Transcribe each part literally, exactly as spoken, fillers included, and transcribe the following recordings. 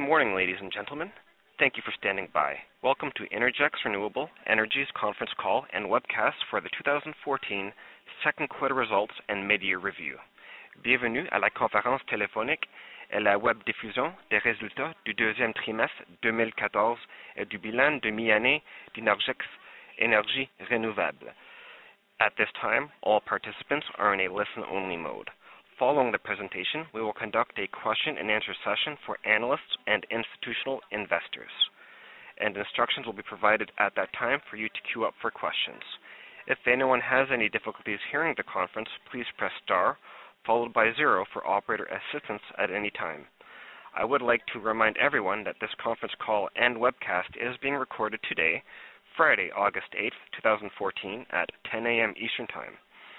morning, ladies and gentlemen. Thank you for standing by. Welcome to Innergex Renewable Energy's conference call and webcast for the two thousand fourteen second quarter results and mid-year review. Bienvenue à la conférence téléphonique et la web diffusion des résultats du deuxième trimestre deux mille quatorze et du bilan de mi-année d'Innergex Énergie Renouvelable. At this time, all participants are in a listen-only mode. Following the presentation, we will conduct a question-and-answer session for analysts and institutional investors, and instructions will be provided at that time for you to queue up for questions. If anyone has any difficulties hearing the conference, please press star followed by zero for operator assistance at any time. I would like to remind everyone that this conference call and webcast is being recorded today, Friday, August eighth, twenty fourteen, at ten a.m. Eastern Time.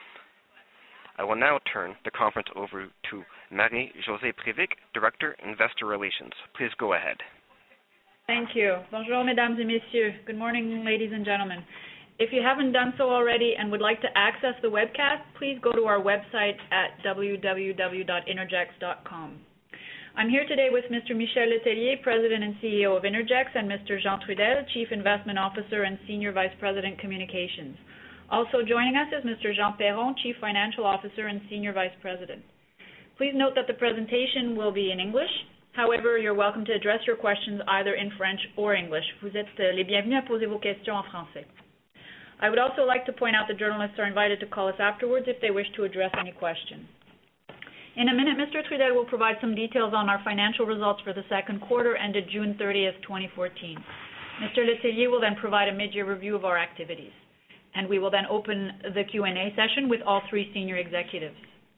I will now turn the conference over to Marie-Josée Prévic, Director, Investor Relations. Please go ahead. Thank you. Bonjour, mesdames et messieurs. Good morning, ladies and gentlemen. If you haven't done so already and would like to access the webcast, please go to our website at w w w dot innergex dot com. I'm here today with Mister Michel Letellier, President and C E O of Innergex, and Mister Jean Trudel, Chief Investment Officer and Senior Vice President, Communications. Also joining us is Mister Jean Perron, Chief Financial Officer and Senior Vice President. Please note that the presentation will be in English. However, you're welcome to address your questions either in French or English. Vous êtes les bienvenus à poser vos questions en français. I would also like to point out that journalists are invited to call us afterwards if they wish to address any questions. In a minute, Mister Trudel will provide some details on our financial results for the second quarter ended June thirtieth, twenty fourteen. Mister Letellier will then provide a mid-year review of our activities, and we will then open the Q and A session with all three senior executives.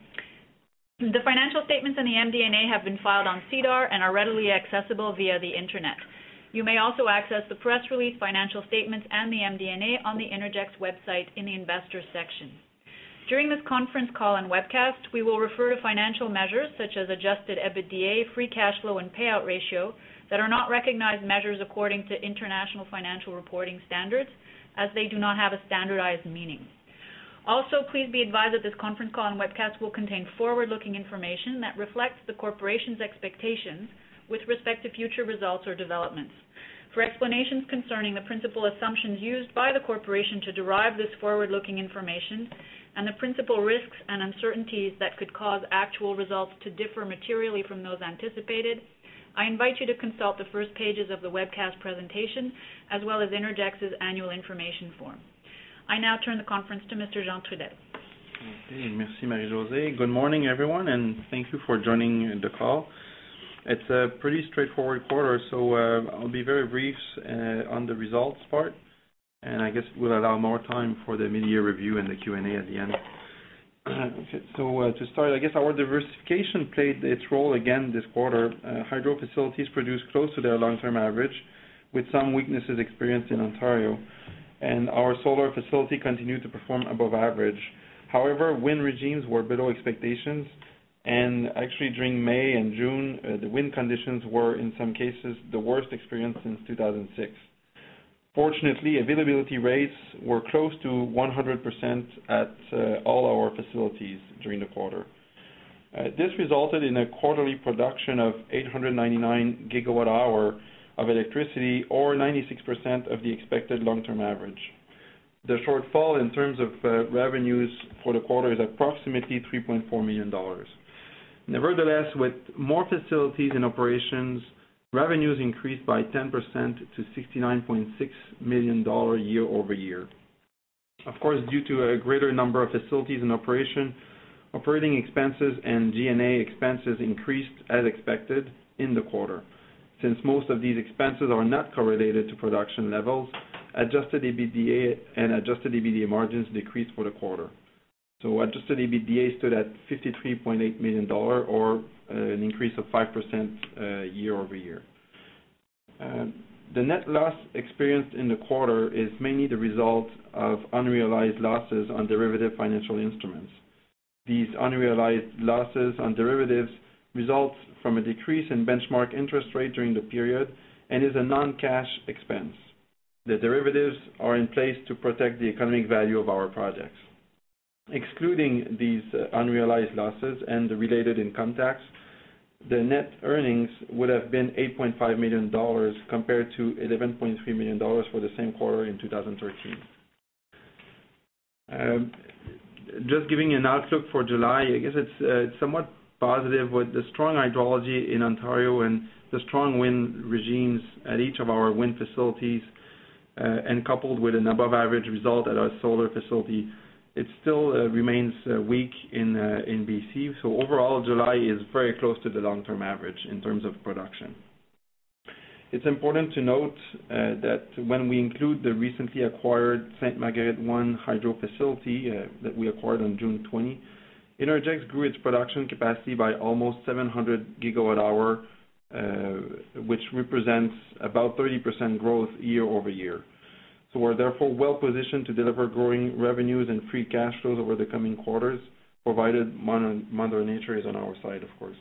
The financial statements and the M D and A have been filed on SEDAR and are readily accessible via the Internet. You may also access the press release, financial statements, and the M D and A on the Innergex website in the Investors section. During this conference call and webcast, we will refer to financial measures such as adjusted EBITDA, free cash flow, and payout ratio that are not recognized measures according to International Financial Reporting Standards, as they do not have a standardized meaning. Also, please be advised that this conference call and webcast will contain forward-looking information that reflects the corporation's expectations with respect to future results or developments. For explanations concerning the principal assumptions used by the corporation to derive this forward-looking information and the principal risks and uncertainties that could cause actual results to differ materially from those anticipated, I invite you to consult the first pages of the webcast presentation as well as Innergex's annual information form. I now turn the conference to Mister Jean Trudel. Okay, merci Marie-Josée. Good morning, everyone, and thank you for joining the call. It's a pretty straightforward quarter, so uh, I'll be very brief uh, on the results part, and I guess we'll allow more time for the mid-year review and the Q and A at the end. Okay, so uh, to start, I guess our diversification played its role again this quarter. Uh, hydro facilities produced close to their long-term average, with some weaknesses experienced in Ontario, and our solar facility continued to perform above average. However, wind regimes were below expectations, and actually during May and June, uh, the wind conditions were in some cases the worst experienced since two thousand six. Fortunately, availability rates were close to one hundred percent at uh, all our facilities during the quarter. Uh, this resulted in a quarterly production of eight hundred ninety-nine gigawatt hour of electricity, or ninety-six percent of the expected long-term average. The shortfall in terms of uh, revenues for the quarter is approximately three point four million dollars. Nevertheless, with more facilities in operations, revenues increased by ten percent to sixty-nine point six million dollars year over year. Of course, due to a greater number of facilities in operation, operating expenses and G and A expenses increased as expected in the quarter. Since most of these expenses are not correlated to production levels, adjusted EBITDA and adjusted EBITDA margins decreased for the quarter. So adjusted EBITDA stood at fifty-three point eight million dollars, or uh, an increase of five percent uh, year over year. Uh, the net loss experienced in the quarter is mainly the result of unrealized losses on derivative financial instruments. These unrealized losses on derivatives result from a decrease in benchmark interest rate during the period and is a non-cash expense. The derivatives are in place to protect the economic value of our projects. Excluding these uh, unrealized losses and the related income tax, the net earnings would have been eight point five million dollars compared to eleven point three million dollars for the same quarter in two thousand thirteen. Um, just giving an outlook for July, I guess it's, uh, it's somewhat positive with the strong hydrology in Ontario and the strong wind regimes at each of our wind facilities, uh, and coupled with an above-average result at our solar facility. It still uh, remains uh, weak in uh, in B C, so overall July is very close to the long-term average in terms of production. It's important to note uh, that when we include the recently acquired Sainte Marguerite one hydro facility uh, that we acquired on June twentieth, Innergex grew its production capacity by almost seven hundred gigawatt hour, uh, which represents about thirty percent growth year over year. So we're therefore well positioned to deliver growing revenues and free cash flows over the coming quarters, provided Mother Nature is on our side, of course.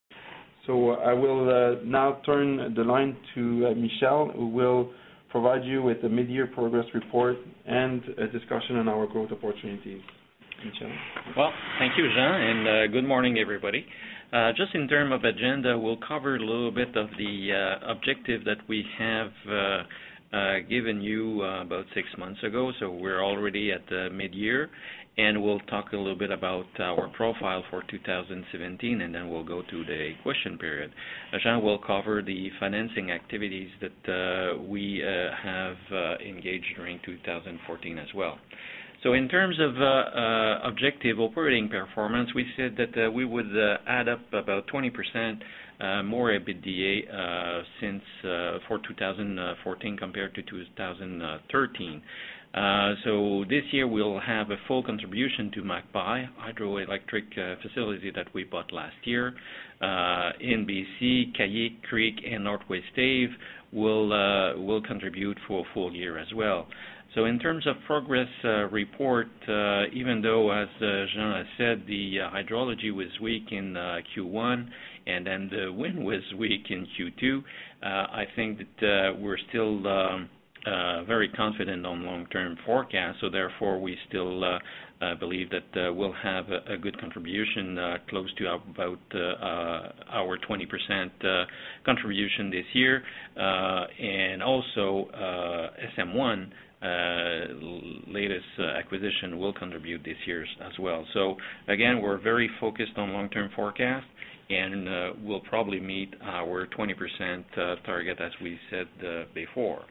So I will uh, now turn the line to uh, Michel, who will provide you with a mid-year progress report and a discussion on our growth opportunities. Michel. Well, thank you, Jean, and uh, good morning, everybody. Uh, just in terms of agenda, we'll cover a little bit of the uh, objective that we have uh, Uh, given you uh, about six months ago, so we're already at the mid-year, and we'll talk a little bit about our profile for two thousand seventeen, and then we'll go to the question period. Uh, Jean will cover the financing activities that uh, we uh, have uh, engaged during two thousand fourteen as well. So in terms of uh, uh, objective operating performance, we said that uh, we would uh, add up about twenty percent uh, more EBITDA uh, since uh, for two thousand fourteen compared to two thousand thirteen. Uh, so this year we'll have a full contribution to Magpie hydroelectric uh, facility that we bought last year. Uh, in B C, Cahier Creek and Northwest Stave will uh, will contribute for a full year as well. So in terms of progress uh, report, uh, even though, as uh, Jean has said, the uh, hydrology was weak in uh, Q one and then the wind was weak in Q two, uh, I think that uh, we're still um, uh, very confident on long-term forecast. So therefore, we still uh, uh, believe that uh, we'll have a, a good contribution, uh, close to about uh, uh, our twenty percent uh, contribution this year, uh, and also uh, S M one. Uh, latest uh, acquisition will contribute this year as well. So again, we're very focused on long-term forecast, and uh, we'll probably meet our twenty percent uh, target as we said uh, before.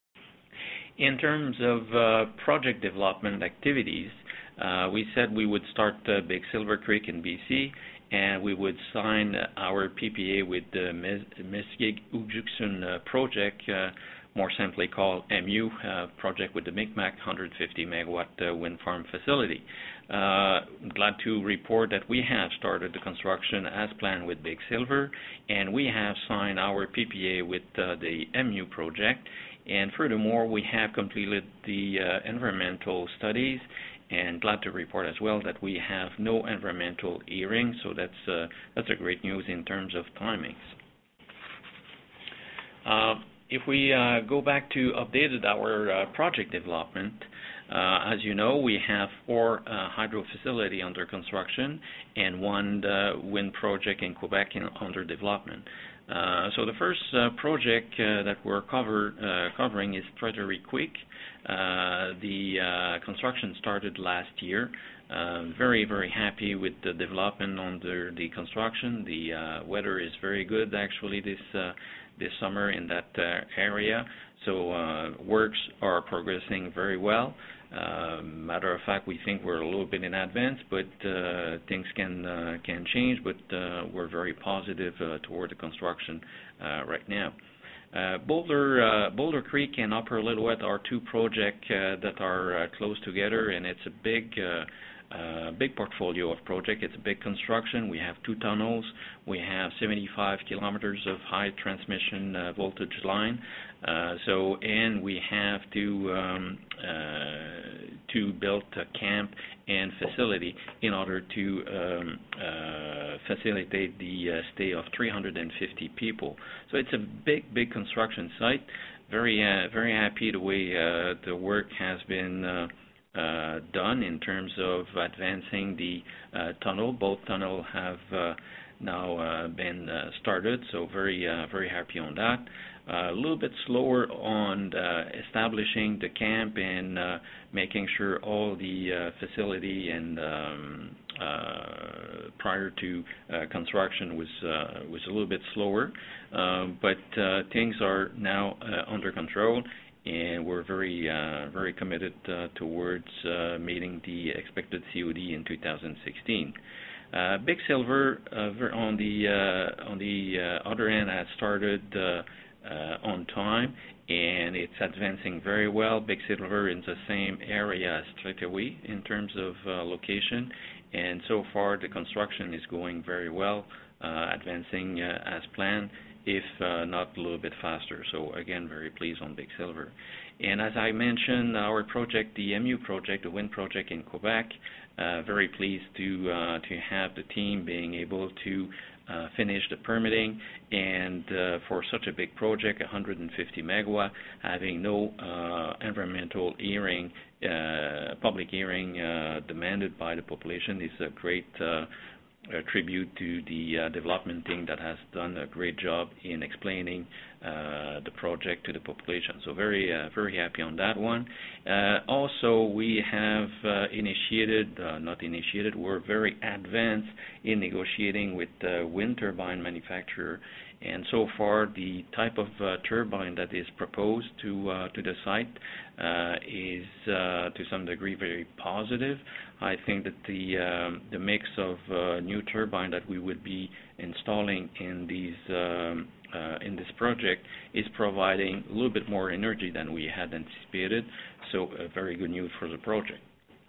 In terms of uh, project development activities, uh, we said we would start uh, Big Silver Creek in B C, and we would sign our P P A with the Mesgi'g-Ugju's'n uh, project, uh, more simply called M U uh, project with the Mi'kmaq one hundred fifty megawatt uh, wind farm facility. Uh, glad to report that we have started the construction as planned with Big Silver, and we have signed our P P A with uh, the M U project, and furthermore we have completed the uh, environmental studies, and glad to report as well that we have no environmental hearing, so that's uh, that's a great news in terms of timings. Uh, If we uh, go back to updated our uh, project development, uh, as you know, we have four uh, hydro facility under construction and one uh, wind project in Quebec in, under development. Uh, so the first uh, project uh, that we're cover, uh, covering is Treasury Creek. Uh, the uh, construction started last year. Uh, very, very happy with the development under the construction. The uh, weather is very good actually this uh, this summer in that uh, area, so uh, works are progressing very well. Uh, matter of fact, we think we're a little bit in advance, but uh, things can uh, can change, but uh, we're very positive uh, toward the construction uh, right now. Uh, Boulder, uh, Boulder Creek and Upper Lillooet are two projects uh, that are uh, close together, and it's a big uh, Uh, big portfolio of project. It's a big construction. We have two tunnels. We have seventy-five kilometers of high transmission uh, voltage line. Uh, so, and we have to um, uh, to build a camp and facility in order to um, uh, facilitate the uh, stay of three hundred fifty people. So it's a big, big construction site. Very, uh, very happy the way uh, the work has been Uh, Uh, done in terms of advancing the uh, tunnel. Both tunnels have uh, now uh, been uh, started, so very uh, very happy on that. Uh, a little bit slower on uh, establishing the camp and uh, making sure all the uh, facility and um, uh, prior to uh, construction was uh, was a little bit slower, uh, but uh, things are now uh, under control, and we're very uh, very committed uh, towards uh, meeting the expected C O D in two thousand sixteen. Uh, Big Silver uh, on the uh, on the uh, other end has started uh, uh, on time, and it's advancing very well. Big Silver is the same area as Tréthéoué in terms of uh, location, and so far the construction is going very well, uh, advancing uh, as planned, if uh, not a little bit faster. So again, very pleased on Big Silver. And as I mentioned, our project, the M U project, the wind project in Quebec, uh, very pleased to uh, to have the team being able to uh, finish the permitting, and uh, for such a big project, one hundred fifty megawatt, having no uh, environmental hearing, uh, public hearing uh, demanded by the population is a great uh, a tribute to the uh, development team that has done a great job in explaining uh, the project to the population. So very, uh, very happy on that one. Uh, also, we have uh, initiated, uh, not initiated, we're very advanced in negotiating with uh, wind turbine manufacturer. And so far, the type of uh, turbine that is proposed to uh, to the site uh, is, uh, to some degree, very positive. I think that the um, the mix of uh, new turbine that we would be installing in these um, uh, in this project is providing a little bit more energy than we had anticipated. So, uh, very good news for the project.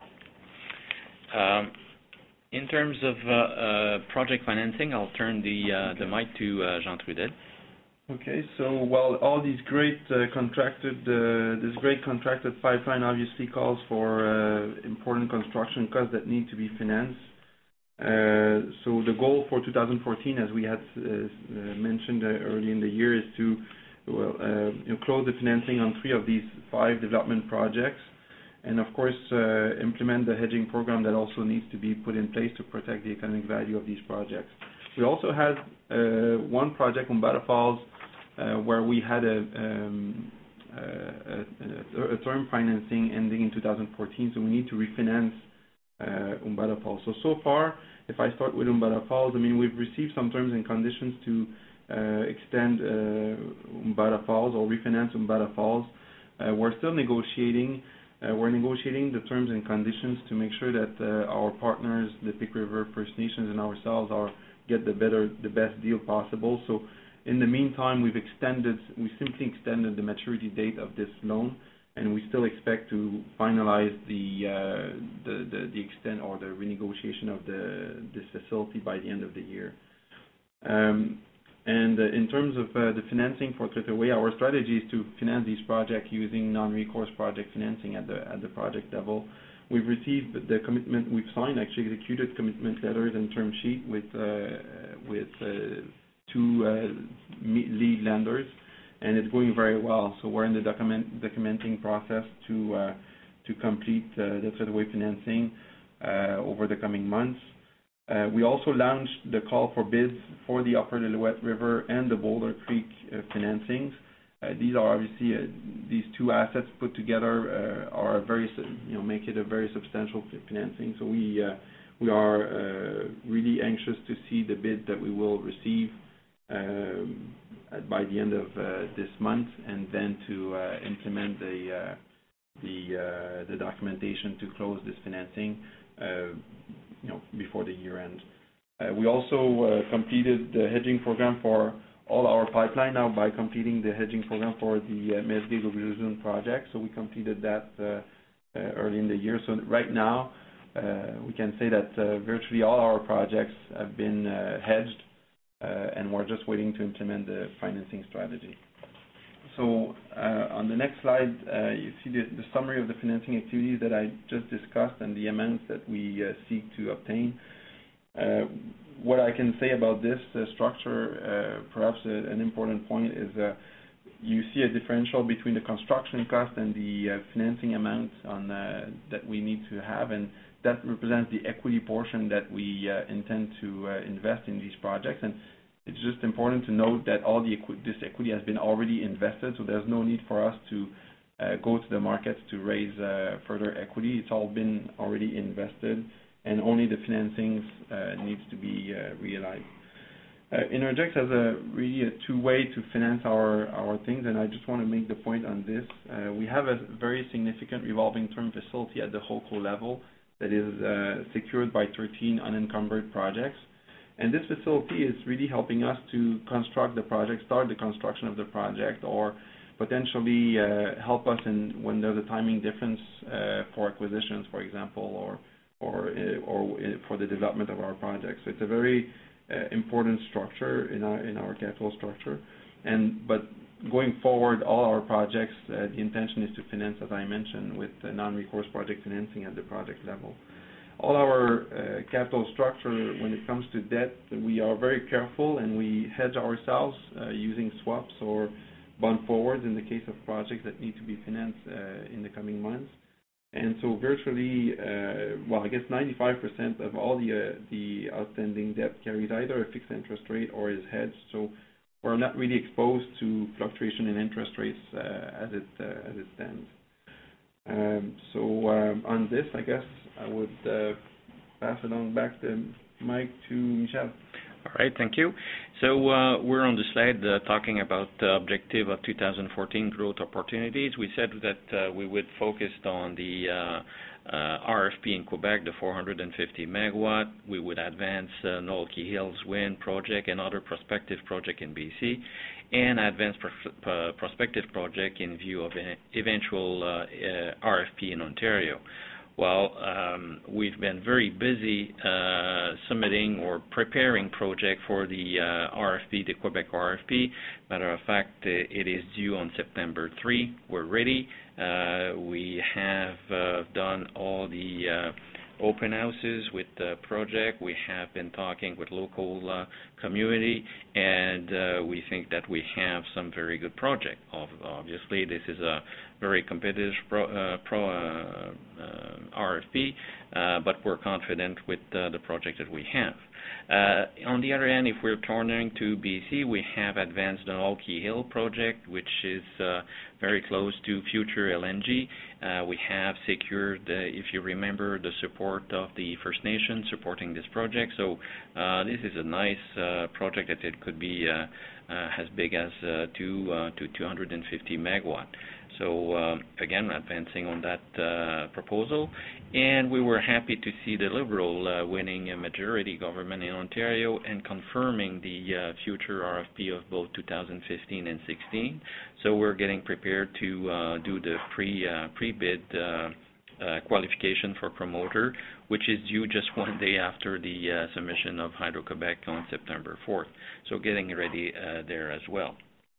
Um, In terms of uh, uh, project financing, I'll turn the uh, the mic to uh, Jean Trudel. Okay, so well, all these great uh, contracted, uh, this great contracted pipeline obviously calls for uh, important construction costs that need to be financed. Uh, so the goal for two thousand fourteen, as we had uh, mentioned uh, early in the year, is to well uh, you know, close the financing on three of these five development projects. And of course, uh, implement the hedging program that also needs to be put in place to protect the economic value of these projects. We also had uh, one project, Umbata Falls, uh, where we had a, um, a, a term financing ending in two thousand fourteen, so we need to refinance uh, Umbata Falls. So, so far, if I start with Umbata Falls, I mean, we've received some terms and conditions to uh, extend uh, Umbata Falls or refinance Umbata Falls. Uh, we're still negotiating. Uh, we're negotiating the terms and conditions to make sure that uh, our partners, the Pic River First Nations and ourselves, are get the better, the best deal possible. So, in the meantime, we've extended, we simply extended the maturity date of this loan, and we still expect to finalize the uh, the, the the extent or the renegotiation of the this facility by the end of the year. Um, And uh, in terms of uh, the financing for Tréthéoué, our strategy is to finance these projects using non-recourse project financing at the at the project level. We've received the commitment, we've signed actually executed commitment letters and term sheet with uh, with uh, two uh, lead lenders, and it's going very well. So we're in the document documenting process to uh, to complete uh, the Tréthéoué financing uh, over the coming months. Uh, we also launched the call for bids for the Upper Lillooet River and the Boulder Creek uh, financings. Uh, these are obviously uh, these two assets put together uh, are a very you know make it a very substantial financing. So we uh, we are uh, really anxious to see the bid that we will receive um, by the end of uh, this month, and then to uh, implement the uh, the uh, the documentation to close this financing. Uh, you know, before the year end. Uh, we also uh, completed the hedging program for all our pipeline now by completing the hedging program for the uh, Mesgi'g-Ugju's'n project. So we completed that uh, uh, early in the year. So right now, uh, we can say that uh, virtually all our projects have been uh, hedged, uh, and we're just waiting to implement the financing strategy. So uh, on the next slide, uh, you see the, the summary of the financing activities that I just discussed and the amounts that we uh, seek to obtain. Uh, what I can say about this uh, structure, uh, perhaps a, an important point, is uh, you see a differential between the construction cost and the uh, financing amount on, uh, that we need to have, and that represents the equity portion that we uh, intend to uh, invest in these projects. And it's just important to note that all the equi this equity has been already invested, so there's no need for us to uh, go to the markets to raise uh, further equity. It's all been already invested, and only the financings uh, needs to be uh, realized. Uh, Innergex has a really a two-way to finance our, our things, and I just want to make the point on this. Uh, we have a very significant revolving term facility at the HoldCo level that is uh, secured by thirteen unencumbered projects. And this facility is really helping us to construct the project, start the construction of the project, or potentially uh, help us in when there's a timing difference uh, for acquisitions, for example, or or uh, or for the development of our projects. So it's a very uh, important structure in our in our capital structure. And but going forward, all our projects, uh, the intention is to finance, as I mentioned, with uh, non-recourse project financing at the project level. All our uh, capital structure, when it comes to debt, we are very careful and we hedge ourselves uh, using swaps or bond forwards in the case of projects that need to be financed uh, in the coming months. And so virtually, uh, well, I guess ninety-five percent of all the uh, the outstanding debt carries either a fixed interest rate or is hedged. So we're not really exposed to fluctuation in interest rates uh, as it uh, as it stands. Um, so um, on this, I guess I would uh, pass it on back the mic to Michel. All right, thank you. So uh, we're on the slide uh, talking about the objective of two thousand fourteen growth opportunities. We said that uh, we would focus on the uh, uh, R F P in Quebec, the four hundred fifty megawatt. We would advance uh, Nolke Hills Wind project and other prospective project in B C, and advance pros prospective project in view of an eventual uh, uh, R F P in Ontario. Well, um, we've been very busy uh, submitting or preparing project for the uh, R F P, the Quebec R F P. Matter of fact, it is due on September third. We're ready. Uh, we have uh, done all the uh, open houses with the project. We have been talking with local uh, community, and uh, we think that we have some very good project. Obviously, this is a very competitive pro, uh, pro uh, uh, R F P, uh, but we're confident with uh, the project that we have. Uh, on the other hand, if we're turning to B C, we have advanced the Nolke Hill project, which is uh, very close to future L N G. Uh, we have secured, uh, if you remember, the support of the First Nation supporting this project. So uh, this is a nice uh, project that it could be uh, uh, as big as uh, two uh, to two hundred fifty megawatt. So uh, again, advancing on that uh, proposal, and we were happy to see the Liberal uh, winning a majority government in Ontario and confirming the uh, future R F P of both two thousand fifteen and sixteen. So we're getting prepared to uh, do the pre uh, pre-bid uh, uh, qualification for promoter, which is due just one day after the uh, submission of Hydro-Quebec on September fourth. So getting ready uh, there as well.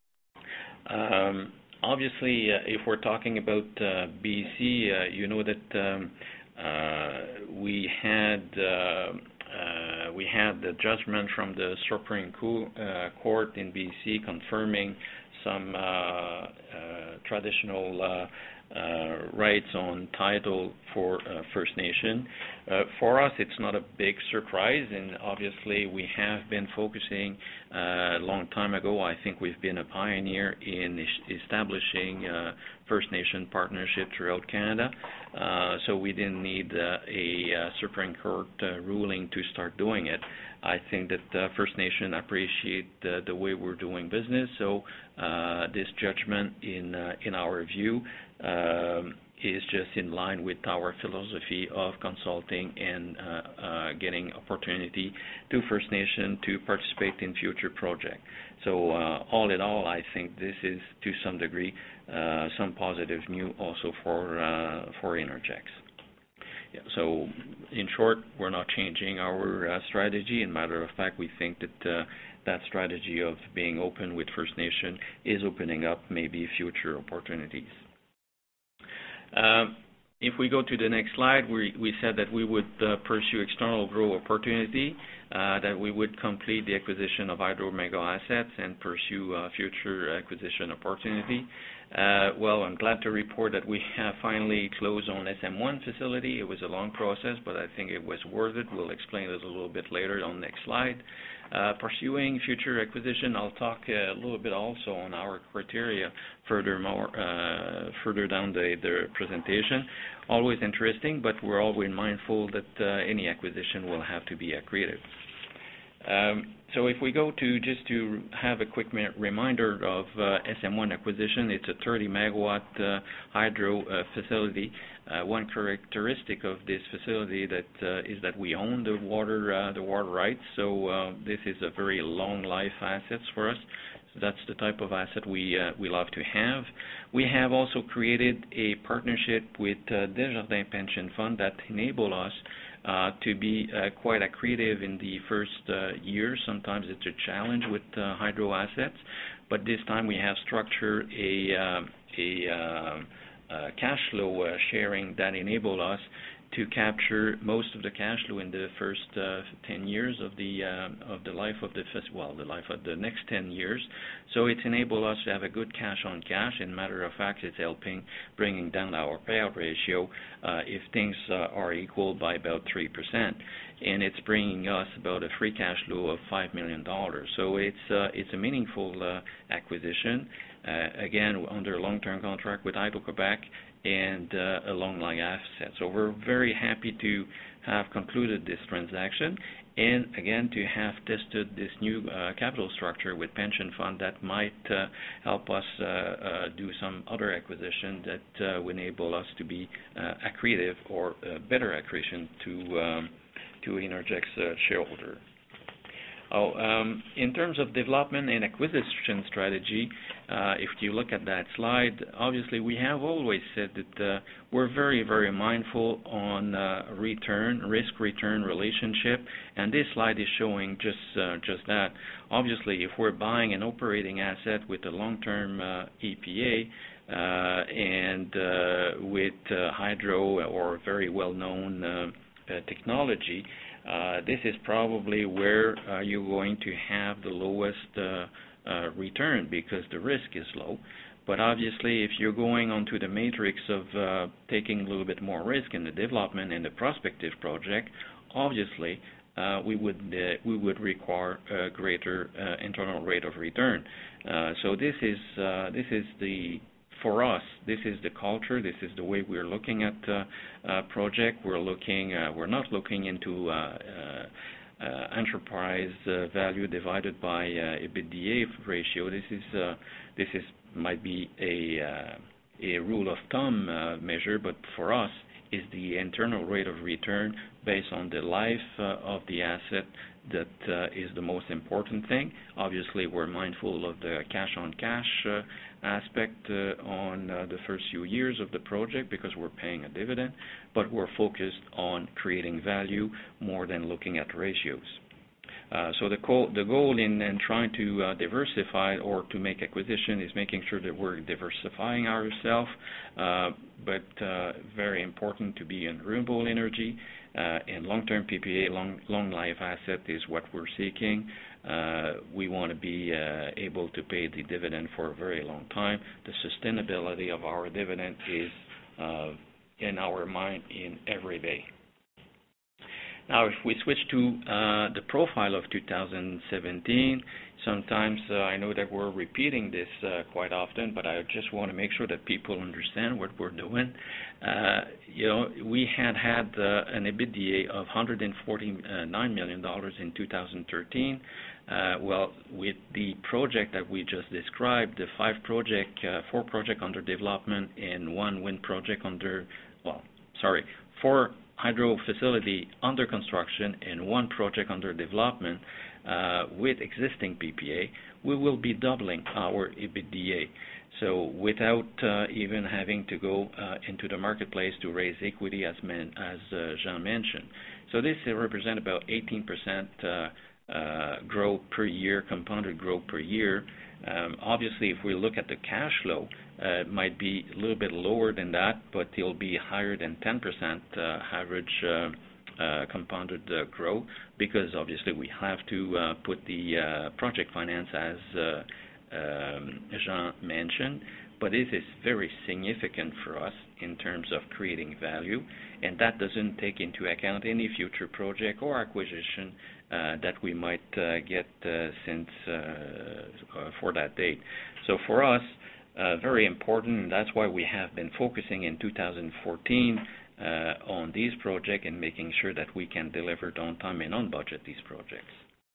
Um, Obviously, uh, if we're talking about uh, B C, uh, you know that um, uh, we had uh, uh, we had the judgment from the Supreme Court in B C confirming some uh, uh, traditional uh, uh, rights on title for uh, First Nation. Uh, for us, it's not a big surprise, and obviously we have been focusing uh, a long time ago. I think we've been a pioneer in establishing uh, First Nation partnership throughout Canada, uh, so we didn't need uh, a uh, Supreme Court uh, ruling to start doing it. I think that uh, First Nation appreciate uh, the way we're doing business, so uh, this judgment, in uh, in our view, um, is just in line with our philosophy of consulting and uh, uh, getting opportunity to First Nation to participate in future projects. So uh, all in all, I think this is to some degree uh, some positive news also for uh, for Innergex. Yeah, so in short, we're not changing our uh, strategy. In matter of fact, we think that uh, that strategy of being open with First Nation is opening up maybe future opportunities. Um, if we go to the next slide, we, we said that we would uh, pursue external growth opportunity, uh, that we would complete the acquisition of Hydro-Mega assets and pursue uh, future acquisition opportunity. Uh, well, I'm glad to report that we have finally closed on S M one facility. It was a long process, but I think it was worth it. We'll explain it a little bit later on the next slide. Uh, pursuing future acquisition, I'll talk uh, a little bit also on our criteria furthermore, uh, further down the, the presentation. Always interesting, but we're always mindful that uh, any acquisition will have to be accretive. Um, so if we go to, just to have a quick reminder of uh, S M one acquisition, it's a thirty megawatt uh, hydro uh, facility. Uh, one characteristic of this facility that uh, is that we own the water uh, the water rights, so uh, this is a very long life assets for us. So that's the type of asset we uh, we love to have. We have also created a partnership with uh, Desjardins Pension Fund that enable us uh, to be uh, quite accretive in the first uh, year. Sometimes it's a challenge with uh, hydro assets, but this time we have structured a uh, a uh, Uh, cash flow uh, sharing that enable us to capture most of the cash flow in the first uh, ten years of the uh, of the life of the well the life of the next ten years. So it's enabled us to have a good cash on cash. In matter of fact, it's helping bringing down our payout ratio uh, if things uh, are equal by about three percent, and it's bringing us about a free cash flow of five million dollars. So it's uh, it's a meaningful uh, acquisition. Uh, again, under long-term contract with Hydro-Québec and uh, a long-life asset. So we're very happy to have concluded this transaction, and again to have tested this new uh, capital structure with pension fund that might uh, help us uh, uh, do some other acquisition that uh, will enable us to be uh, accretive or uh, better accretion to um, to Innergex uh, shareholder. Oh, um, in terms of development and acquisition strategy, uh, if you look at that slide, obviously we have always said that uh, we're very, very mindful on uh, return, risk-return relationship, and this slide is showing just uh, just that. Obviously, if we're buying an operating asset with a long-term uh, E P A uh, and uh, with uh, hydro or very well-known uh, uh, technology, Uh, this is probably where uh, you're going to have the lowest uh, uh, return because the risk is low. But obviously, if you're going onto the matrix of uh, taking a little bit more risk in the development and the prospective project, obviously uh, we would uh, we would require a greater uh, internal rate of return. Uh, so this is uh, this is the For us, this is the culture. This is the way we're looking at uh, uh, project. We're looking. Uh, we're not looking into uh, uh, uh, enterprise uh, value divided by uh, EBITDA ratio. This is uh, this is might be a uh, a rule of thumb uh, measure, but for us, is the internal rate of return based on the life uh, of the asset that uh, is the most important thing. Obviously, we're mindful of the cash on cash uh, aspect uh, on uh, the first few years of the project because we're paying a dividend, but we're focused on creating value more than looking at ratios. Uh, so the, co the goal in, in trying to uh, diversify or to make acquisition is making sure that we're diversifying ourselves, uh, but uh, very important to be in renewable energy, uh, and long-term P P A, long, long life asset is what we're seeking. Uh, we want to be uh, able to pay the dividend for a very long time. The sustainability of our dividend is uh, in our mind in every day. Now, if we switch to uh, the profile of two thousand seventeen, sometimes uh, I know that we're repeating this uh, quite often, but I just want to make sure that people understand what we're doing. Uh, you know, we had had uh, an EBITDA of one hundred forty-nine million dollars in two thousand thirteen. Uh, well, with the project that we just described, the five project, uh, four project under development and one wind project under, well, sorry, four hydro facility under construction and one project under development uh, with existing P P A, we will be doubling our EBITDA. So without uh, even having to go uh, into the marketplace to raise equity, as, man, as uh, Jean mentioned. So this uh, represents about eighteen percent uh, uh, growth per year, compounded growth per year, Um, obviously, if we look at the cash flow, uh, it might be a little bit lower than that, but it'll be higher than ten percent uh, average uh, uh, compounded uh, growth, because obviously we have to uh, put the uh, project finance, as uh, um, Jean mentioned, but it is very significant for us in terms of creating value, and that doesn't take into account any future project or acquisition uh, that we might uh, get uh, since uh, uh, for that date. So for us, uh, very important, and that's why we have been focusing in two thousand fourteen uh, on these projects and making sure that we can deliver on time and on budget these projects.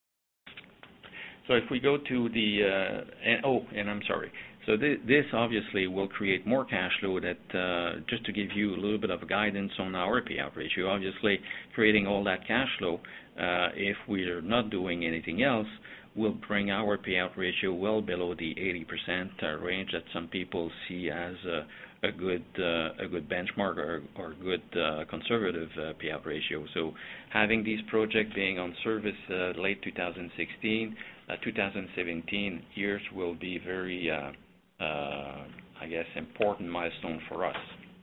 So if we go to the, uh, and, oh, and I'm sorry, so th this obviously will create more cash flow that, uh, just to give you a little bit of guidance on our payout ratio, obviously creating all that cash flow, uh, if we are not doing anything else, will bring our payout ratio well below the eighty percent uh, range that some people see as a, a good uh, a good benchmark or, or good uh, conservative uh, payout ratio. So having these projects being on service uh, late two thousand sixteen, uh, two thousand seventeen years will be very uh, Uh, I guess, important milestone for us.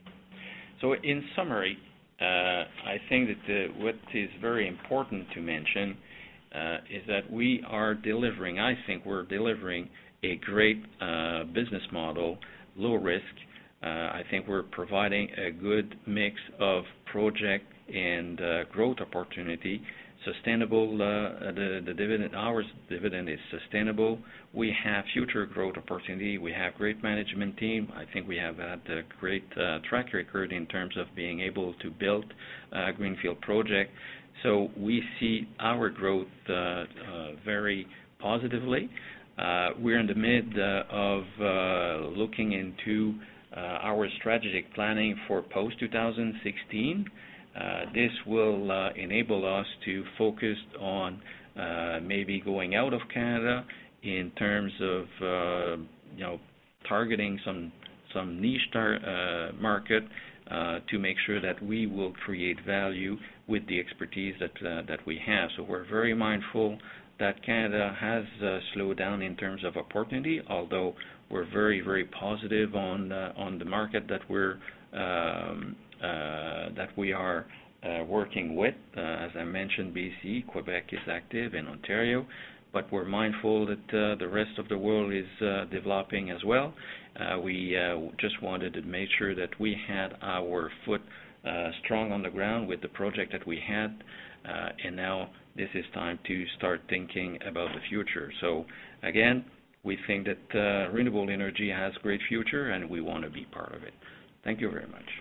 So in summary, uh, I think that the, what is very important to mention uh, is that we are delivering, I think we're delivering a great uh, business model, low risk. Uh, I think we're providing a good mix of project and uh, growth opportunity. Sustainable, uh, the, the dividend, our dividend is sustainable. We have future growth opportunity. We have great management team. I think we have had a great uh, track record in terms of being able to build a greenfield project. So we see our growth uh, uh, very positively. Uh, we're in the mid uh, of uh, looking into uh, our strategic planning for post two thousand sixteen. Uh, this will uh, enable us to focus on uh, maybe going out of Canada in terms of uh, you know targeting some some niche tar uh, market uh, to make sure that we will create value with the expertise that uh, that we have. So we're very mindful that Canada has uh, slowed down in terms of opportunity, although we're very very positive on uh, on the market that we're um, Uh, that we are uh, working with. Uh, as I mentioned, B C, Quebec is active, in Ontario, but we're mindful that uh, the rest of the world is uh, developing as well. Uh, we uh, just wanted to make sure that we had our foot uh, strong on the ground with the project that we had, uh, and now this is time to start thinking about the future. So again, we think that uh, renewable energy has great future, and we want to be part of it. Thank you very much.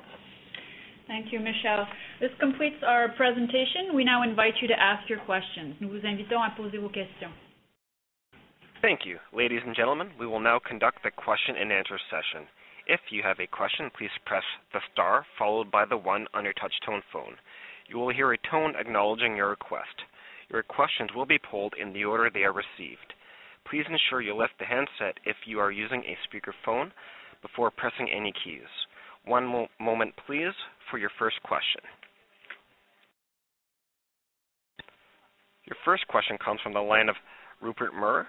Thank you, Michel. This completes our presentation. We now invite you to ask your questions. Nous vous invitons à poser vos questions. Thank you. Ladies and gentlemen, we will now conduct the question and answer session. If you have a question, please press the star followed by the one on your touch-tone phone. You will hear a tone acknowledging your request. Your questions will be polled in the order they are received. Please ensure you lift the handset if you are using a speakerphone before pressing any keys. One mo moment, please, for your first question. Your first question comes from the line of Rupert Murr.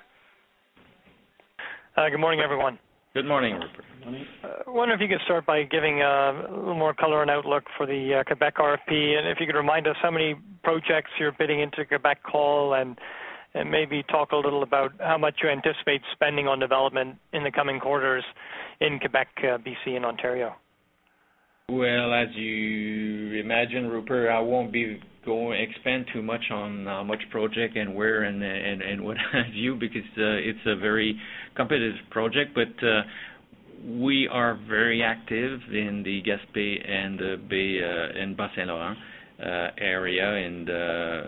Uh, good morning, everyone. Good morning, Rupert. Good morning. Uh, I wonder if you could start by giving uh, a little more color and outlook for the uh, Quebec R F P, and if you could remind us how many projects you're bidding into Quebec call, and, and maybe talk a little about how much you anticipate spending on development in the coming quarters in Quebec, uh, B C, and Ontario. Well, as you imagine, Rupert, I won't be going expand too much on how much project and where and and, and what have you, because uh, it's a very competitive project. But uh, we are very active in the Gaspé and the Bay uh, and Bas-Saint-Laurent uh, area, and uh,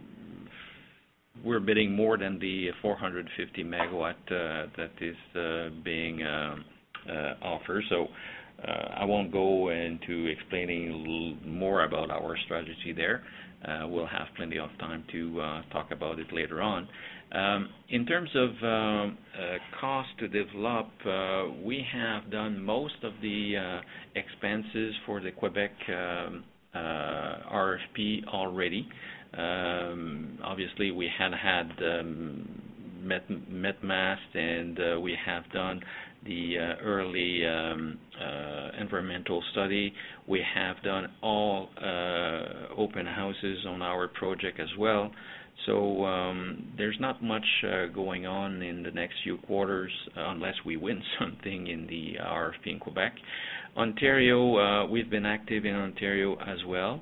we're bidding more than the four hundred fifty megawatt uh, that is uh, being uh, uh, offered. So. Uh, I won't go into explaining a little more about our strategy there. Uh, we'll have plenty of time to uh, talk about it later on. Um, in terms of um, uh, cost to develop, uh, we have done most of the uh, expenses for the Quebec um, uh, R F P already. Um, obviously, we had had um, met, met mast, and uh, we have done the uh, early um, uh, environmental study. We have done all uh, open houses on our project as well. So um, there's not much uh, going on in the next few quarters uh, unless we win something in the R F P in Quebec. Ontario, uh, we've been active in Ontario as well,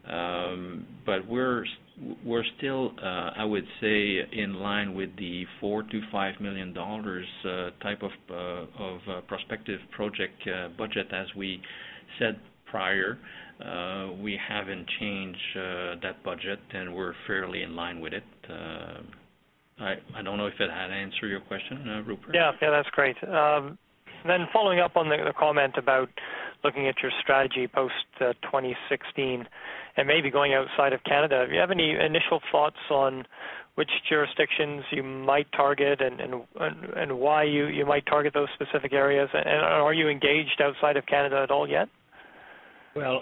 um, but we're we're still, uh, I would say, in line with the four to five million dollars uh, type of uh, of uh, prospective project uh, budget as we said prior. Uh, we haven't changed uh, that budget, and we're fairly in line with it. Uh, I, I don't know if it had answered your question, uh, Rupert. Yeah, yeah, that's great. Um, then following up on the, the comment about looking at your strategy post uh, twenty sixteen and maybe going outside of Canada, do you have any initial thoughts on which jurisdictions you might target and, and, and why you, you might target those specific areas? And are you engaged outside of Canada at all yet? Well,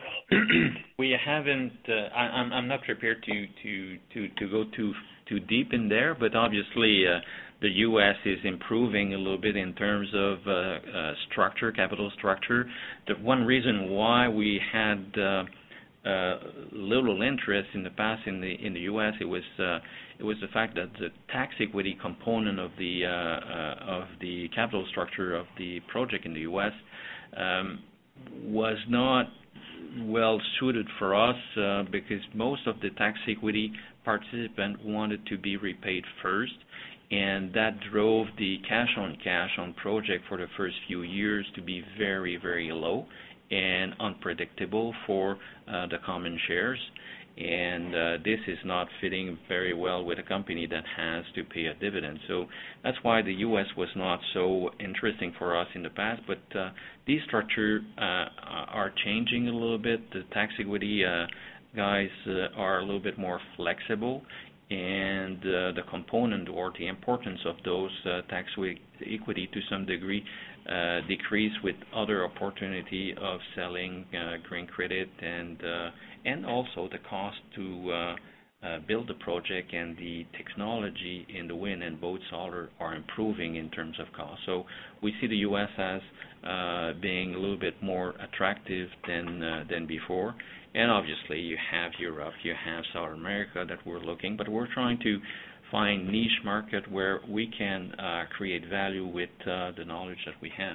we haven't. Uh, I, I'm, I'm not prepared to, to, to, to go too too deep in there, but obviously uh, the U S is improving a little bit in terms of uh, uh, structure, capital structure. The one reason why we had uh, uh, little interest in the past in the in the U S it was uh, it was the fact that the tax equity component of the uh, uh, of the capital structure of the project in the U S um, was not well suited for us uh, because most of the tax equity participants wanted to be repaid first, and that drove the cash on cash on project for the first few years to be very, very low and unpredictable for uh, the common shares. And uh, this is not fitting very well with a company that has to pay a dividend. So that's why the U S was not so interesting for us in the past. But uh, these structures uh, are changing a little bit. The tax equity uh, guys uh, are a little bit more flexible, and uh, the component or the importance of those uh, tax equity to some degree uh, decrease with other opportunity of selling uh, green credit and uh, and also the cost to uh, uh, build the project, and the technology in the wind and both solar are improving in terms of cost. So we see the U S as uh, being a little bit more attractive than uh, than before. And obviously you have Europe, you have South America that we're looking, but we're trying to find niche market where we can uh, create value with uh, the knowledge that we have.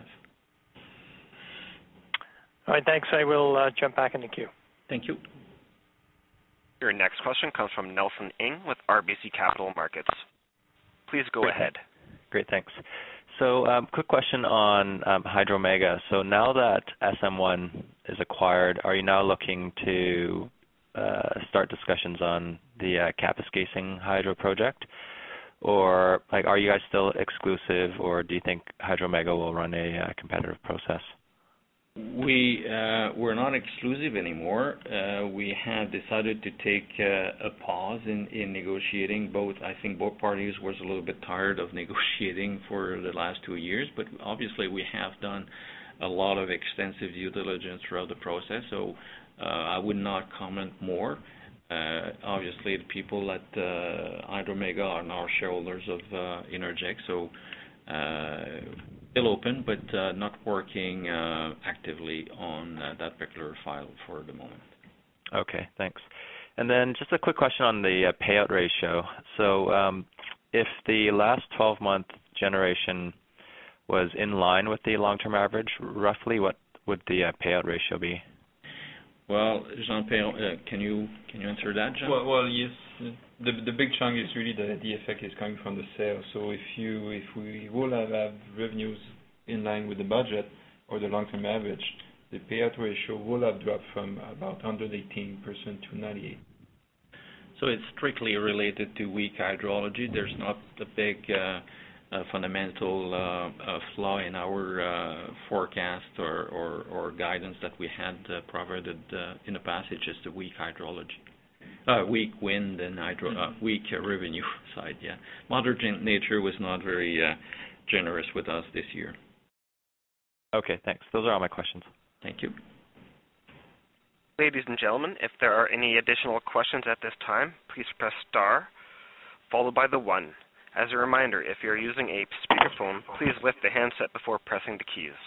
All right, thanks. I will uh, jump back in the queue. Thank you. Your next question comes from Nelson Ng with R B C Capital Markets. Please go Great. ahead. Great, thanks. So um, quick question on um, Hydro-Mega. So now that S M one is acquired, are you now looking to uh, start discussions on the uh, Kapuskasing hydro project? Or like, are you guys still exclusive, or do you think Hydro-Mega will run a uh, competitive process? We, uh, we're not exclusive anymore. Uh, we have decided to take uh, a pause in, in negotiating. Both, I think both parties was a little bit tired of negotiating for the last two years, but obviously we have done a lot of extensive due diligence throughout the process, so uh, I would not comment more. Uh, obviously the people at uh, Hydro-Mega are now shareholders of uh, Innergex, so uh, still open, but uh, not working uh, actively on uh, that particular file for the moment. Okay, thanks. And then just a quick question on the uh, payout ratio. So um, if the last twelve-month generation was in line with the long-term average, roughly what would the uh, payout ratio be? Well, Jean-Pierre, uh, can you can you answer that, Jean? Well, well, yes. The the big chunk is really the the effect is coming from the sales. So if you if we will have, have revenues in line with the budget or the long-term average, the payout ratio will have dropped from about one hundred eighteen percent to ninety-eight. So it's strictly related to weak hydrology. There's not a big uh, uh, fundamental uh, uh, flaw in our uh, forecast or, or, or guidance that we had uh, provided uh, in the past. It's just a weak hydrology. Uh, weak wind and hydro, uh, weak uh, revenue side, yeah. Mother Nature was not very uh, generous with us this year. Okay, thanks. Those are all my questions. Thank you. Ladies and gentlemen, if there are any additional questions at this time, please press star, followed by the one. As a reminder, if you're using a speakerphone, please lift the handset before pressing the keys.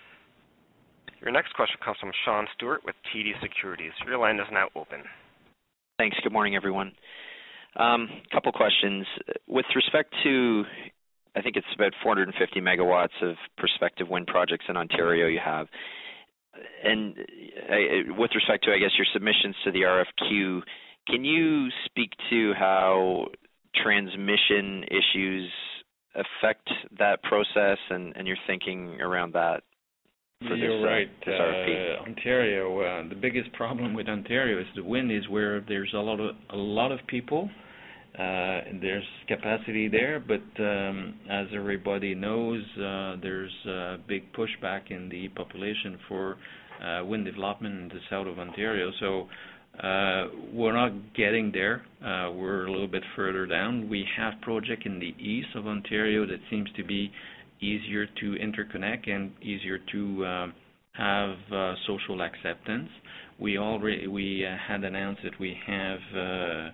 Your next question comes from Sean Stewart with T D Securities. Your line is now open. Thanks. Good morning, everyone. A um, couple questions. With respect to, I think it's about four hundred fifty megawatts of prospective wind projects in Ontario you have, and uh, with respect to, I guess, your submissions to the R F Q, can you speak to how transmission issues affect that process and, and your thinking around that? For You're this, right. Uh, this R F P? Uh, Ontario, uh, the biggest problem with Ontario is the wind is where there's a lot of a lot of people. Uh, and there's capacity there, but um, as everybody knows, uh, there's a big pushback in the population for uh, wind development in the south of Ontario. So uh, we're not getting there. Uh, we're a little bit further down. We have project in the east of Ontario that seems to be easier to interconnect and easier to uh, have uh, social acceptance. We already we uh, had announced that we have uh,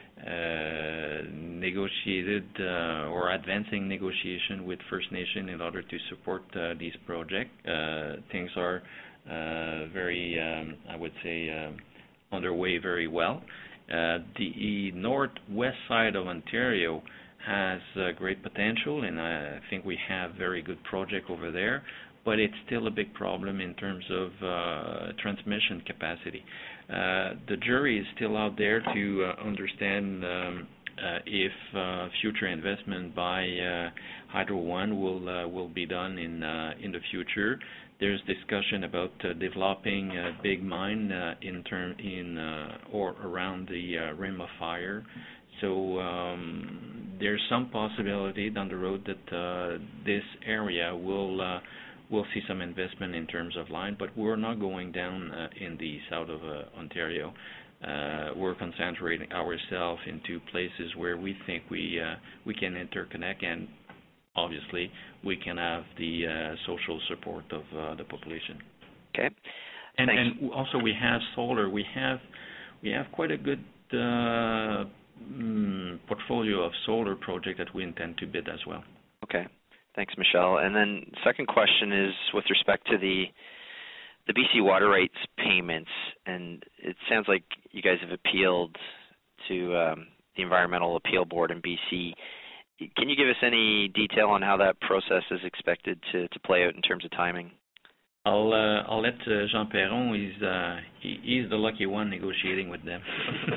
uh, negotiated uh, or advancing negotiation with First Nation in order to support uh, these projects. Uh, things are uh, very, um, I would say, uh, underway very well. Uh, the northwest side of Ontario has uh, great potential, and I think we have very good project over there, but it's still a big problem in terms of uh, transmission capacity. Uh, the jury is still out there to uh, understand um, uh, if uh, future investment by uh, Hydro One will uh, will be done in uh, in the future. There's discussion about uh, developing a big mine uh, in term in uh, or around the uh, Rim of Fire. So um, there's some possibility down the road that uh, this area will uh, will see some investment in terms of line, but we're not going down uh, in the south of uh, Ontario. Uh, we're concentrating ourselves into places where we think we uh, we can interconnect, and obviously we can have the uh, social support of uh, the population. Okay. And, Thanks. and also we have solar. We have we have quite a good uh, mm, portfolio of solar project that we intend to bid as well. Okay. Thanks, Michel. And then second question is with respect to the the B C water rights payments, and it sounds like you guys have appealed to um, the Environmental Appeal Board in B C. Can you give us any detail on how that process is expected to, to play out in terms of timing? I'll uh, I'll let uh, Jean Perron. He's uh, he, he's the lucky one negotiating with them.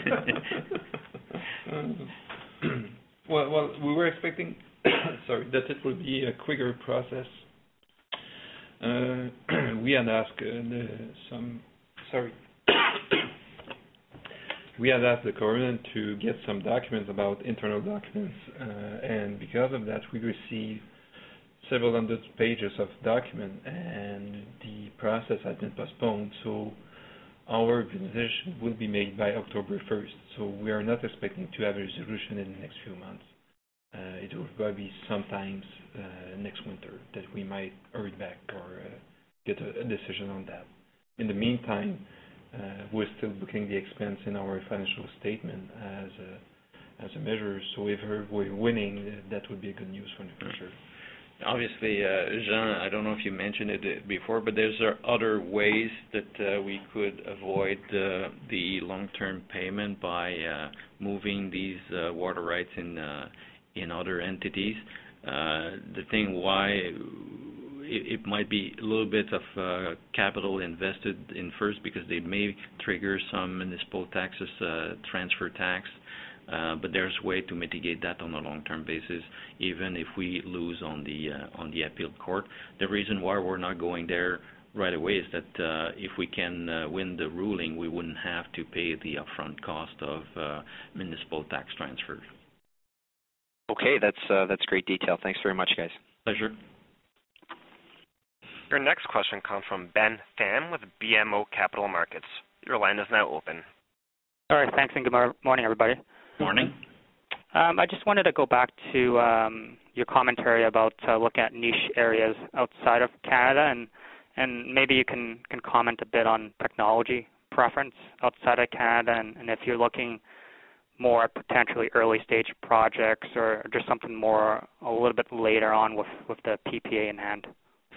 well, well, we were expecting, sorry, that it would be a quicker process. Uh, we had asked uh, the, some, sorry, we had asked the government to get some documents about internal documents, uh, and because of that, we received several hundred pages of document, and the process has been postponed. So our decision will be made by October first. So we are not expecting to have a resolution in the next few months. Uh, it will probably be sometimes uh, next winter that we might hurry back or uh, get a, a decision on that. In the meantime, uh, we're still booking the expense in our financial statement as a, as a measure. So if we're winning, that would be good news for the future. Obviously, uh, Jean, I don't know if you mentioned it before, but there's other ways that uh, we could avoid uh, the long-term payment by uh, moving these uh, water rights in uh, in other entities. Uh, the thing why it, it might be a little bit of uh, capital invested in first, because they may trigger some municipal taxes, uh, transfer tax. Uh, but there's a way to mitigate that on a long-term basis, even if we lose on the uh, on the appeal court. The reason why we're not going there right away is that uh, if we can uh, win the ruling, we wouldn't have to pay the upfront cost of uh, municipal tax transfer. Okay, that's uh, that's great detail. Thanks very much, guys. Pleasure. Your next question comes from Ben Pham with B M O Capital Markets. Your line is now open. All right, thanks, and good mor- morning, everybody. Morning. Um, I just wanted to go back to um, your commentary about uh, looking at niche areas outside of Canada, and and maybe you can, can comment a bit on technology preference outside of Canada, and, and if you're looking more at potentially early stage projects, or just something more a little bit later on with, with the P P A in hand?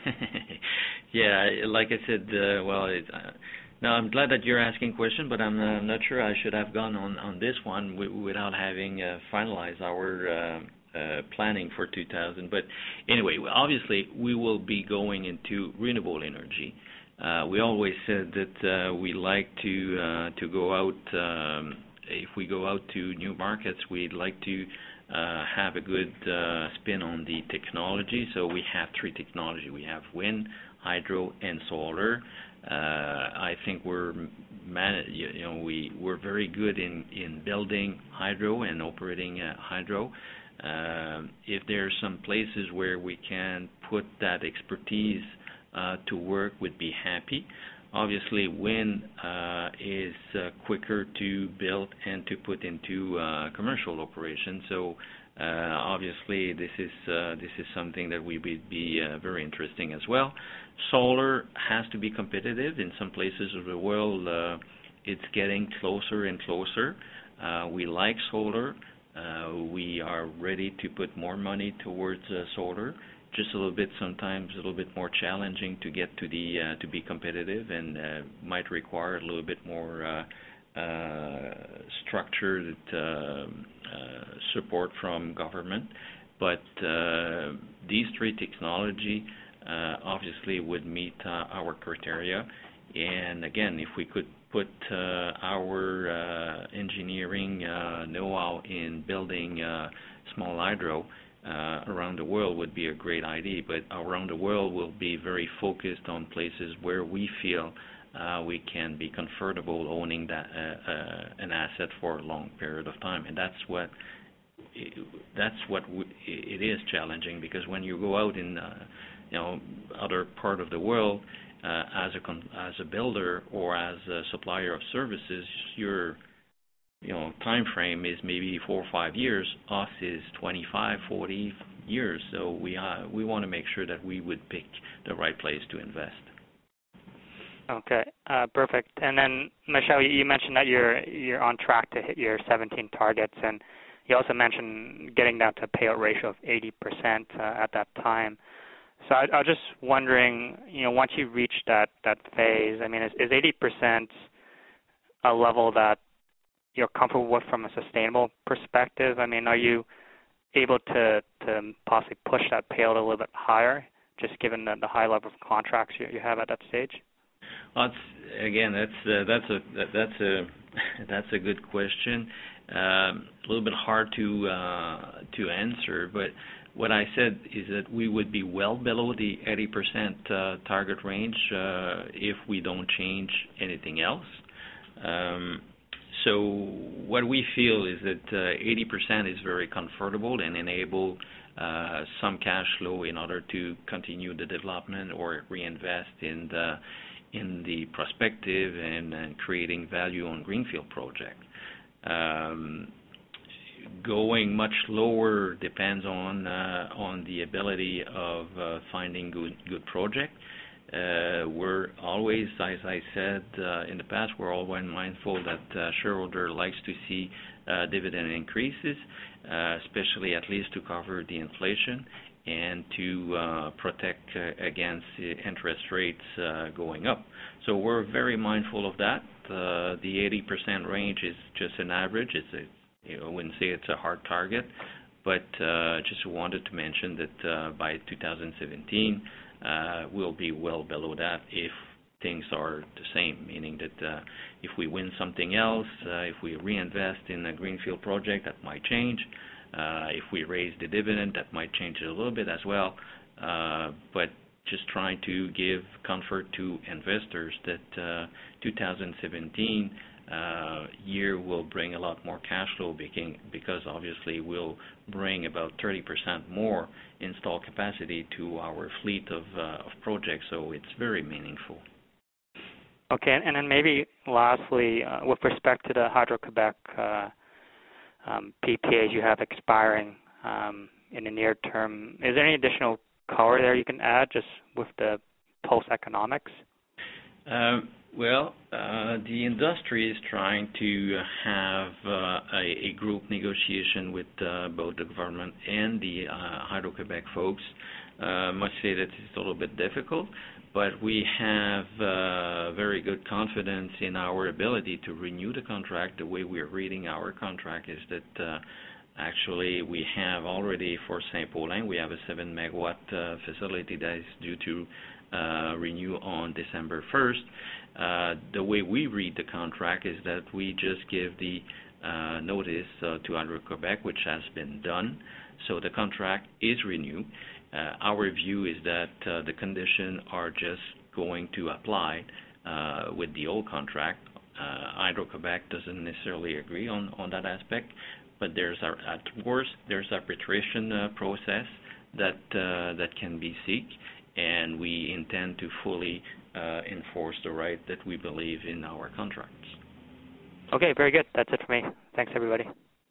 Yeah, like I said, uh, well, it, uh, now I'm glad that you're asking question, but I'm uh, not sure I should have gone on, on this one w- without having uh, finalized our uh, uh, planning for two thousand. But anyway, obviously we will be going into renewable energy. Uh, we always said that uh, we like to uh, to go out. Um, if we go out to new markets, we'd like to uh, have a good uh, spin on the technology. So we have three technology. We have wind, hydro, and solar. Uh, I think we're man- you know we we're very good in, in building hydro and operating uh, hydro. Uh, if there are some places where we can put that expertise uh, to work, we'd be happy. Obviously, wind uh, is uh, quicker to build and to put into uh, commercial operation. So uh, obviously, this is uh, this is something that we would be uh, very interesting as well. Solar has to be competitive. In some places of the world, uh, it's getting closer and closer. Uh, we like solar. Uh, we are ready to put more money towards uh, solar. Just a little bit, sometimes a little bit more challenging to get to the uh, to be competitive, and uh, might require a little bit more uh, uh, structured uh, uh, support from government. But uh, these three technology uh, obviously would meet uh, our criteria. And again, if we could put uh, our uh, engineering uh, know-how in building uh, small hydro Uh, around the world would be a great idea, but around the world will be very focused on places where we feel uh, we can be comfortable owning that uh, uh, an asset for a long period of time, and that's what that's what we, it is challenging, because when you go out in uh, you know other part of the world uh, as a as a builder or as a supplier of services, you're you know, time frame is maybe four or five years. Us is twenty-five, forty years. So we uh, we want to make sure that we would pick the right place to invest. Okay, uh, perfect. And then, Michel, you mentioned that you're you're on track to hit your seventeen targets, and you also mentioned getting down to a payout ratio of eighty percent uh, at that time. So I, I was just wondering, you know, once you reach that that phase, I mean, is, is eighty percent a level that you're comfortable with from a sustainable perspective? I mean, are you able to, to possibly push that payout a little bit higher, just given the, the high level of contracts you, you have at that stage? Well, it's, again, that's uh, that's a that, that's a that's a good question. Um, a little bit hard to uh, to answer, but what I said is that we would be well below the eighty percent uh, target range uh, if we don't change anything else. Um, So what we feel is that uh, eighty percent is very comfortable and enable uh, some cash flow in order to continue the development or reinvest in the in the prospective and, and creating value on greenfield project. Um, going much lower depends on uh, on the ability of uh, finding good good project. Uh, we're always, as I said uh, in the past, we're always mindful that uh, shareholder likes to see uh, dividend increases, uh, especially at least to cover the inflation and to uh, protect uh, against uh, interest rates uh, going up. So we're very mindful of that. Uh, the eighty percent range is just an average. It's a, you know, I wouldn't say it's a hard target, but uh, just wanted to mention that uh, by two thousand seventeen, Uh, we'll be well below that if things are the same, meaning that uh, if we win something else, uh, if we reinvest in a greenfield project, that might change. Uh, if we raise the dividend, that might change it a little bit as well. Uh, but just trying to give comfort to investors that uh, two thousand seventeen uh, year will bring a lot more cash flow, because obviously we'll bring about thirty percent more install capacity to our fleet of, uh, of projects, so it's very meaningful. Okay, and then maybe lastly, uh, with respect to the Hydro-Quebec uh, um, P P As you have expiring um, in the near term, is there any additional color there you can add just with the post economics? Um, Well, uh, the industry is trying to have uh, a, a group negotiation with uh, both the government and the uh, Hydro-Quebec folks. Uh, I must say that it's a little bit difficult, but we have uh, very good confidence in our ability to renew the contract. The way we're reading our contract is that uh, actually we have already for Saint-Paulin, we have a seven megawatt uh, facility that is due to uh, renew on December first. Uh, the way we read the contract is that we just give the uh, notice uh, to Hydro-Quebec, which has been done. So the contract is renewed. Uh, our view is that uh, the conditions are just going to apply uh, with the old contract. Uh, Hydro-Quebec doesn't necessarily agree on, on that aspect, but there's our, at worst there's arbitration uh, process that uh, that can be seek, and we intend to fully uh, enforce the right that we believe in our contracts. Okay, very good. That's it for me. Thanks, everybody.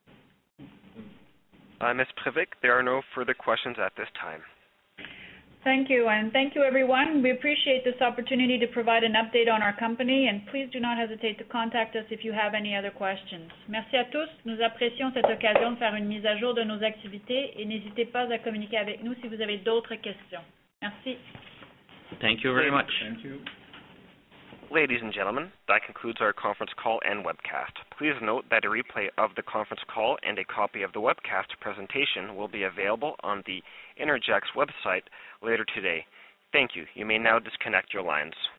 Uh, Miz Previc, there are no further questions at this time. Thank you, and thank you, everyone. We appreciate this opportunity to provide an update on our company, and please do not hesitate to contact us if you have any other questions. Merci à tous. Nous apprécions cette occasion de faire une mise à jour de nos activités, et n'hésitez pas à communiquer avec nous si vous avez d'autres questions. Merci. Thank you very much. Thank you. Ladies and gentlemen, that concludes our conference call and webcast. Please note that a replay of the conference call and a copy of the webcast presentation will be available on the Innergex website later today. Thank you. You may now disconnect your lines.